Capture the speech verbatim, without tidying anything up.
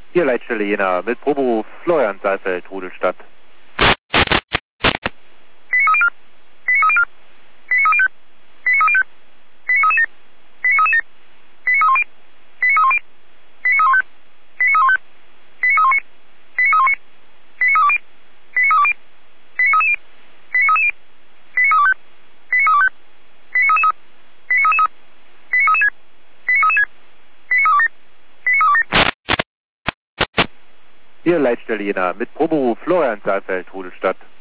Hier Leitstelle Jena mit Proberuf Florian Saalfeld, Rudelstadt. Hier Leitstelle Jena mit Proberuf Florian Saalfeld, Rudelstadt.